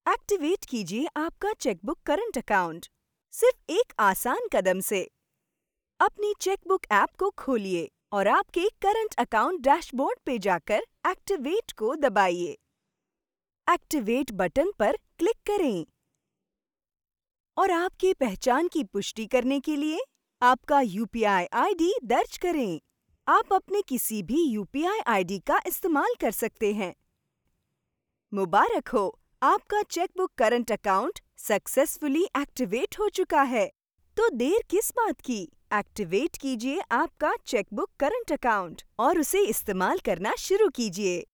Activate कीजिए आपका chequebook current account सिर्फ एक आसान कदम से। अपनी चेकबुक ऐप को खोलिए और आपके करंट अकाउंट डैशबोर्ड पे जाकर एक्टिवेट को दबाइए। एक्टिवेट बटन पर क्लिक करें और आपकी पहचान की पुष्टि करने के लिए आपका यूपीआई आईडी दर्ज करें। आप अपने किसी भी यूपीआई आईडी का इस्तेमाल कर सकते हैं। मुबारक हो, आपका chequebook current account successfully activate हो चुका है। तो देर किस बात की? एक्टिवेट कीजिए आपका चेकबुक करंट अकाउंट और उसे इस्तेमाल करना शुरू कीजिए।